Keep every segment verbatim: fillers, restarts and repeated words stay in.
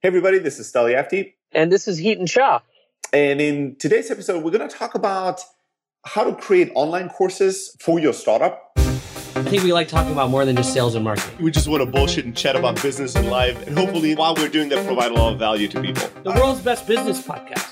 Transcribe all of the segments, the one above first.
Hey everybody, this is Stali Afti. And this is Heaton Shah. And in today's episode, we're going to talk about how to create online courses for your startup. I think we like talking about more than just sales and marketing. We just want to bullshit and chat about business and life. And hopefully, while we're doing that, provide a lot of value to people. The world's best business podcast.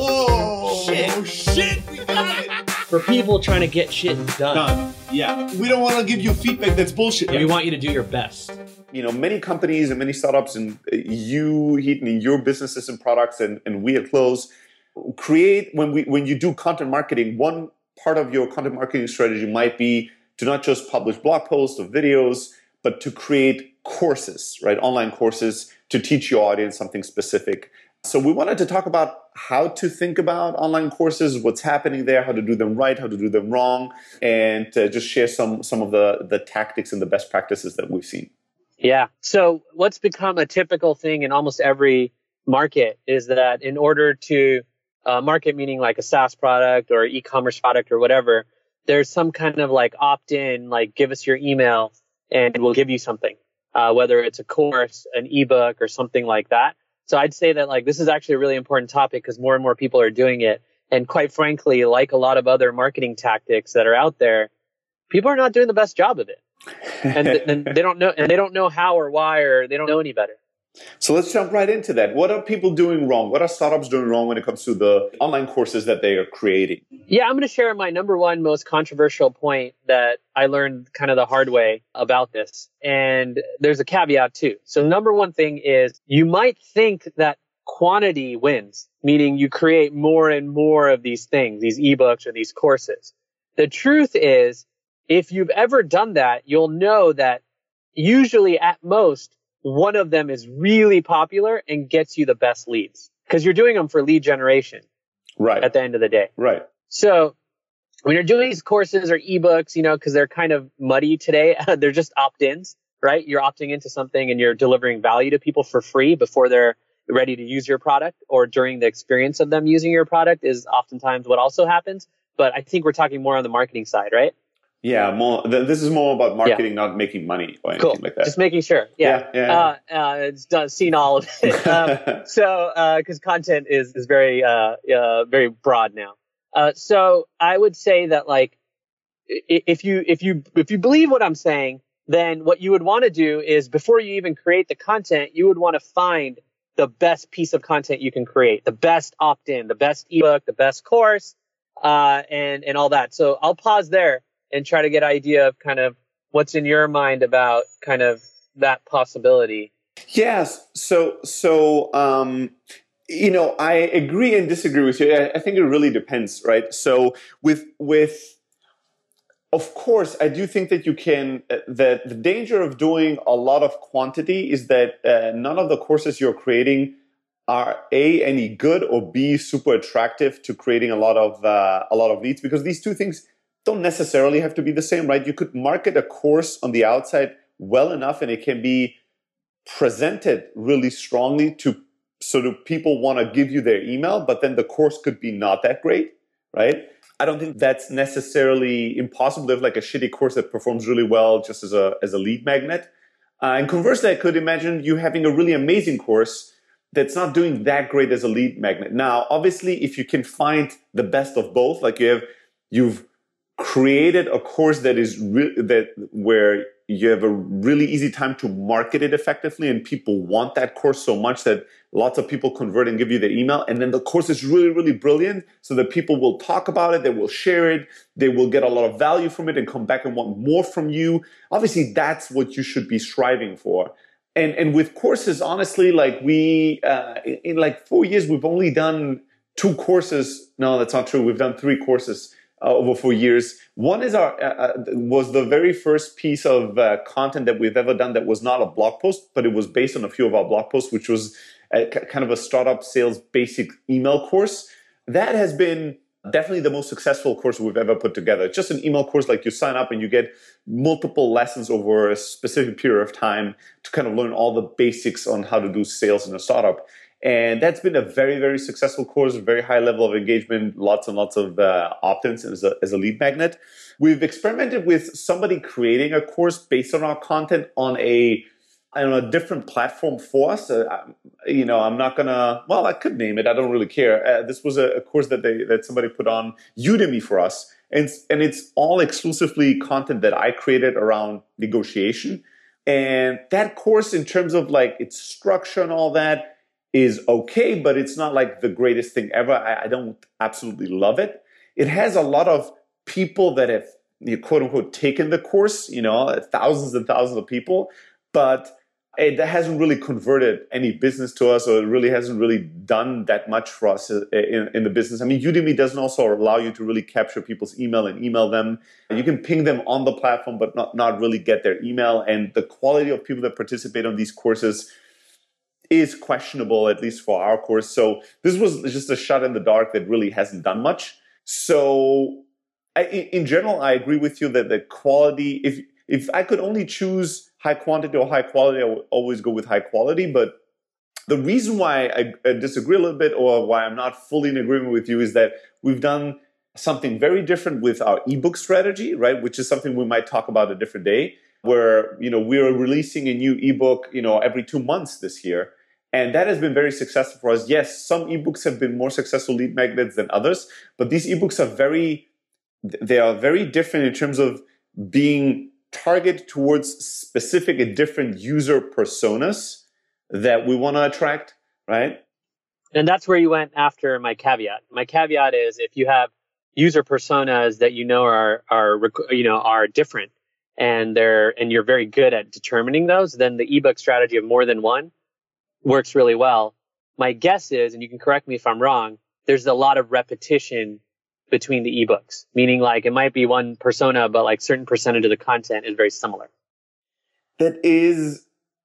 Oh, shit. Oh, shit. We got it. For people trying to get shit done. Done. Yeah. We don't want to give you feedback that's bullshit. Yeah, we want you to do your best. You know, many companies and many startups and you, Heaton, in your businesses and products and, and we at Close create, when we when you do content marketing, one part of your content marketing strategy might be to not just publish blog posts or videos, but to create courses, right? Online courses to teach your audience something specific. So we wanted to talk about how to think about online courses, what's happening there, how to do them right, how to do them wrong, and uh, just share some some of the, the tactics and the best practices that we've seen. Yeah. So what's become a typical thing in almost every market is that in order to uh, market, meaning like a SaaS product or e-commerce product or whatever, there's some kind of like opt-in, like give us your email and we'll give you something, uh, whether it's a course, an ebook or something like that. So I'd say that like this is actually a really important topic because more and more people are doing it. And quite frankly, like a lot of other marketing tactics that are out there, people are not doing the best job of it. and, th- and they don't know, and they don't know how or why, or they don't know any better. So let's jump right into that. What are people doing wrong? What are startups doing wrong when it comes to the online courses that they are creating? Yeah, I'm going to share my number one most controversial point that I learned kind of the hard way about this. And there's a caveat too. So number one thing is you might think that quantity wins, meaning you create more and more of these things, these ebooks or these courses. The truth is, if you've ever done that, you'll know that usually at most, one of them is really popular and gets you the best leads because you're doing them for lead generation. Right. At the end of the day. Right. So when you're doing these courses or ebooks, you know, because they're kind of muddy today, they're just opt-ins, right? You're opting into something and you're delivering value to people for free before they're ready to use your product or during the experience of them using your product is oftentimes what also happens. But I think we're talking more on the marketing side, right? Yeah, more. Th- this is more about marketing, yeah. Not making money or anything cool. like that. Just making sure. Yeah, yeah, yeah. Uh, uh, it's done, seen all of it. um, so, because uh, content is is very uh, uh, very broad now. Uh, so, I would say that like, if you if you if you believe what I'm saying, then what you would want to do is before you even create the content, you would want to find the best piece of content you can create, the best opt-in, the best ebook, the best course, uh, and and all that. So, I'll pause there and try to get an idea of kind of what's in your mind about kind of that possibility. Yes. So, so, um, you know, I agree and disagree with you. I, I think it really depends, right? So with, with, of course, I do think that you can, uh, that the danger of doing a lot of quantity is that uh, none of the courses you're creating are A, any good, or B, super attractive to creating a lot of, uh, a lot of leads, because these two things don't necessarily have to be the same, right? You could market a course on the outside well enough and it can be presented really strongly to sort of people want to give you their email, but then the course could be not that great, right? I don't think that's necessarily impossible to have like a shitty course that performs really well just as a, as a lead magnet. Uh, and conversely, I could imagine you having a really amazing course that's not doing that great as a lead magnet. Now, obviously, if you can find the best of both, like you have, you've created a course that is re- that where you have a really easy time to market it effectively and people want that course so much that lots of people convert and give you their email, and then the course is really, really brilliant so that people will talk about it, they will share it, they will get a lot of value from it and come back and want more from you. Obviously, that's what you should be striving for. And and with courses, honestly, like we uh, in, in like four years we've only done two courses. No, that's not true. We've done three courses Uh, over four years. One is our uh, uh, was the very first piece of uh, content that we've ever done that was not a blog post, but it was based on a few of our blog posts, which was a, kind of a startup sales basic email course. That has been definitely the most successful course we've ever put together. It's just an email course, like you sign up and you get multiple lessons over a specific period of time to kind of learn all the basics on how to do sales in a startup. And that's been a very, very successful course, very high level of engagement, lots and lots of uh, opt-ins as a, as a lead magnet. We've experimented with somebody creating a course based on our content on a on a different platform for us. Uh, you know, I'm not gonna. Well, I could name it. I don't really care. Uh, this was a, a course that they that somebody put on Udemy for us, and and it's all exclusively content that I created around negotiation. And that course, in terms of like its structure and all that, is okay, but it's not like the greatest thing ever. I, I don't absolutely love it. It has a lot of people that have, you quote unquote, taken the course, you know, thousands and thousands of people, but it hasn't really converted any business to us, or it really hasn't really done that much for us in, in the business. I mean, Udemy doesn't also allow you to really capture people's email and email them. You can ping them on the platform, but not, not really get their email. And the quality of people that participate on these courses is questionable, at least for our course. So this was just a shot in the dark that really hasn't done much. So I, in general, I agree with you that the quality, if if I could only choose high quantity or high quality, I would always go with high quality. But the reason why I, I disagree a little bit, or why I'm not fully in agreement with you, is that we've done something very different with our ebook strategy, right? Which is something we might talk about a different day, where, you know, we're releasing a new ebook, you know, every two months this year. And that has been very successful for us. Yes, some ebooks have been more successful lead magnets than others, but these ebooks are very, they are very different in terms of being targeted towards specific and different user personas that we want to attract, right? And that's where you went after my caveat. My caveat is, if you have user personas that you know are are you know are different, and they're and you're very good at determining those, then the ebook strategy of more than one works really well. My guess is, and you can correct me if I'm wrong, there's a lot of repetition between the ebooks, meaning like it might be one persona, but like certain percentage of the content is very similar. That is,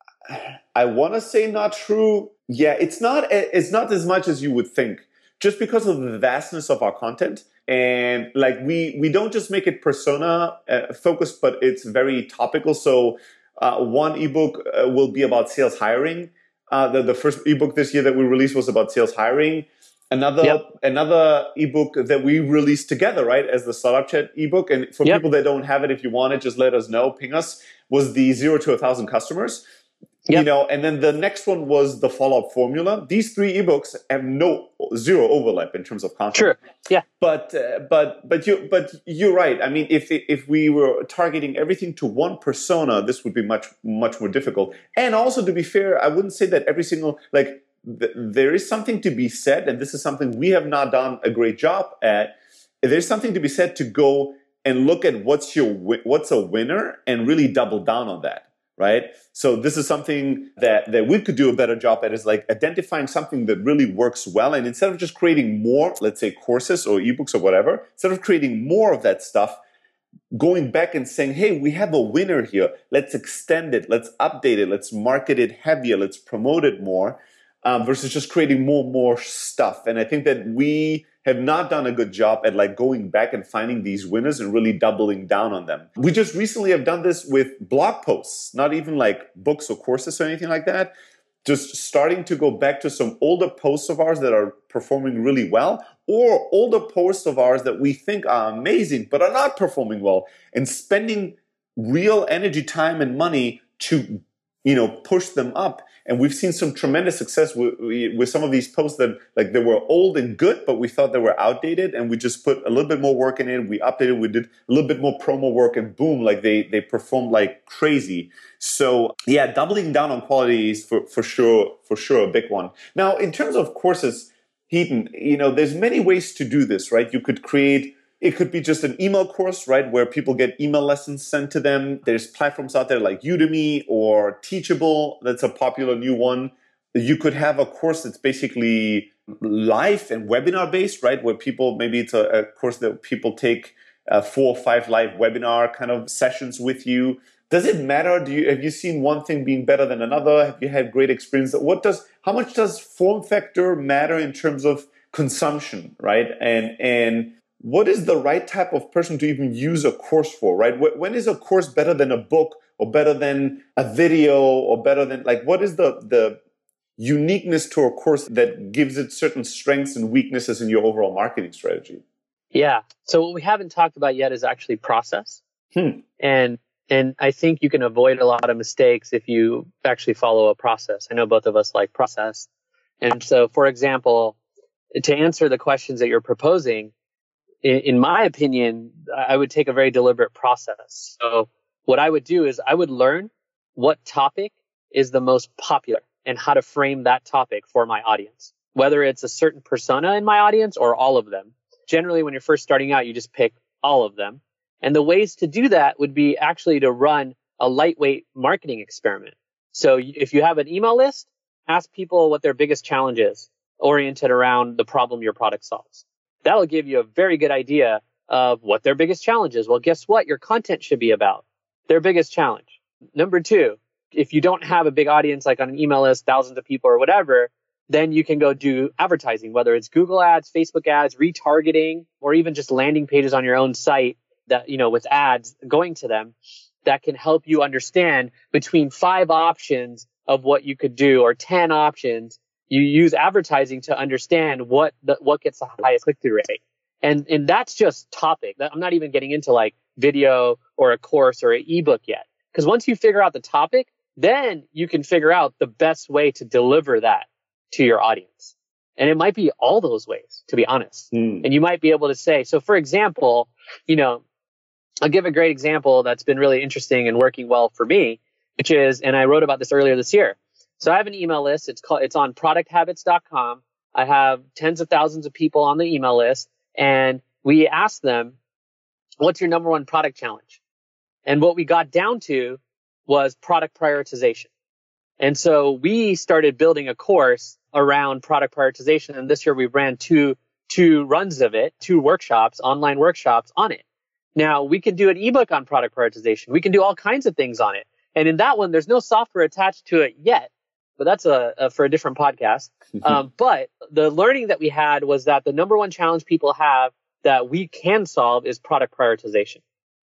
I want to say not true. Yeah, it's not, it's not as much as you would think, just because of the vastness of our content. And like we, we don't just make it persona uh, focused, but it's very topical. So uh, one ebook uh, will be about sales hiring. Uh, the, the first ebook this year that we released was about sales hiring. Another yep. another ebook that we released together, right, as the Startup Chat ebook. And for yep. people that don't have it, if you want it, just let us know, ping us, was the zero to a thousand customers. Yep. You know, and then the next one was the follow-up formula. These three ebooks have no zero overlap in terms of content. Sure. Yeah. But uh, but but you but you're right. I mean, if if we were targeting everything to one persona, this would be much much more difficult. And also, to be fair, I wouldn't say that every single like th- there is something to be said, and this is something we have not done a great job at. There's something to be said to go and look at what's your what's a winner and really double down on that. Right? So this is something that, that we could do a better job at, is like identifying something that really works well. And instead of just creating more, let's say courses or ebooks or whatever, instead of creating more of that stuff, going back and saying, hey, we have a winner here. Let's extend it. Let's update it. Let's market it heavier. Let's promote it more, um, versus just creating more and more stuff. And I think that we have not done a good job at like going back and finding these winners and really doubling down on them. We just recently have done this with blog posts, not even like books or courses or anything like that. Just starting to go back to some older posts of ours that are performing really well, or older posts of ours that we think are amazing but are not performing well, and spending real energy, time, and money to, you know, push them up. And we've seen some tremendous success with, with some of these posts that like they were old and good, but we thought they were outdated, and we just put a little bit more work in it. We updated, we did a little bit more promo work, and boom, like they they performed like crazy. So yeah, doubling down on quality is for, for sure, for sure a big one. Now, in terms of courses, Heaton, you know, there's many ways to do this, right? You could create, it could be just an email course, right, where people get email lessons sent to them. There's platforms out there like Udemy or Teachable. That's a popular new one. You could have a course that's basically live and webinar based, right, where people, maybe it's a, a course that people take uh, four or five live webinar kind of sessions with you. Does it matter? Do you have you seen one thing being better than another? Have you had great experience? What does how much does form factor matter in terms of consumption, right? And and what is the right type of person to even use a course for, right? When is a course better than a book, or better than a video, or better than, like, what is the, the uniqueness to a course that gives it certain strengths and weaknesses in your overall marketing strategy? Yeah. So what we haven't talked about yet is actually process. Hmm. And And I think you can avoid a lot of mistakes if you actually follow a process. I know both of us like process. And so, for example, to answer the questions that you're proposing, in, in my opinion, I would take a very deliberate process. So what I would do is I would learn what topic is the most popular and how to frame that topic for my audience, whether it's a certain persona in my audience or all of them. Generally, when you're first starting out, you just pick all of them. And the ways to do that would be actually to run a lightweight marketing experiment. So if you have an email list, ask people what their biggest challenge is, oriented around the problem your product solves. That'll give you a very good idea of what their biggest challenge is. Well, guess what? Your content should be about their biggest challenge. Number two, if you don't have a big audience, like on an email list, thousands of people or whatever, then you can go do advertising, whether it's Google ads, Facebook ads, retargeting, or even just landing pages on your own site that, you know, with ads going to them that can help you understand between five options of what you could do or ten options. You use advertising to understand what the, what gets the highest click-through rate. And, and that's just topic. I'm not even getting into like video or a course or an ebook yet. Because once you figure out the topic, then you can figure out the best way to deliver that to your audience. And it might be all those ways, to be honest. Mm. And you might be able to say, so for example, you know, I'll give a great example that's been really interesting and working well for me, which is, and I wrote about this earlier this year. So I have an email list. It's called, it's on product habits dot com. I have tens of thousands of people on the email list, and we asked them, what's your number one product challenge? And what we got down to was product prioritization. And so we started building a course around product prioritization. And this year we ran two, two runs of it, two workshops, online workshops on it. Now we can do an ebook on product prioritization. We can do all kinds of things on it. And in that one, there's no software attached to it yet, but that's a, a for a different podcast. um, but the learning that we had was that the number one challenge people have that we can solve is product prioritization.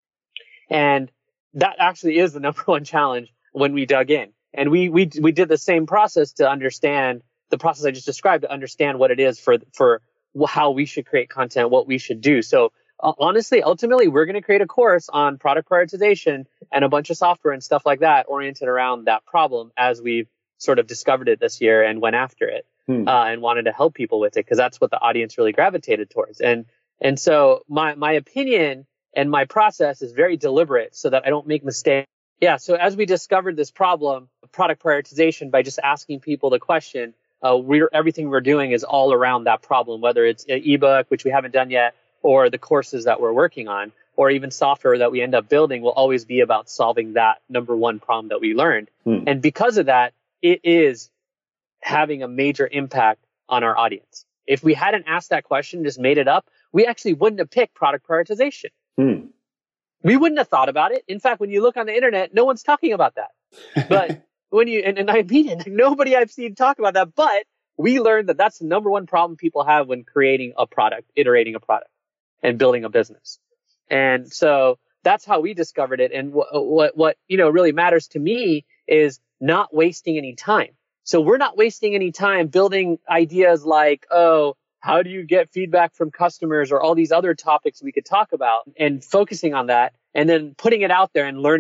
And that actually is the number one challenge when we dug in. And we we we did the same process to understand the process I just described, to understand what it is for for how we should create content, what we should do. So uh, honestly, ultimately, we're going to create a course on product prioritization and a bunch of software and stuff like that oriented around that problem as we've sort of discovered it this year and went after it hmm. uh, and wanted to help people with it because that's what the audience really gravitated towards. And and so my my opinion and my process is very deliberate so that I don't make mistakes. Yeah, so as we discovered this problem, product prioritization, by just asking people the question, uh, we're, everything we're doing is all around that problem, whether it's an ebook, which we haven't done yet, or the courses that we're working on, or even software that we end up building will always be about solving that number one problem that we learned. Hmm. And because of that, it is having a major impact on our audience. If we hadn't asked that question, just made it up, we actually wouldn't have picked product prioritization. Hmm. We wouldn't have thought about it. In fact, when you look on the internet, no one's talking about that. But when you, and, and I mean it, nobody I've seen talk about that, but we learned that that's the number one problem people have when creating a product, iterating a product and building a business. And so that's how we discovered it. And what, what, what, you know, really matters to me is not wasting any time. So we're not wasting any time building ideas like, oh, how do you get feedback from customers or all these other topics we could talk about and focusing on that and then putting it out there and learning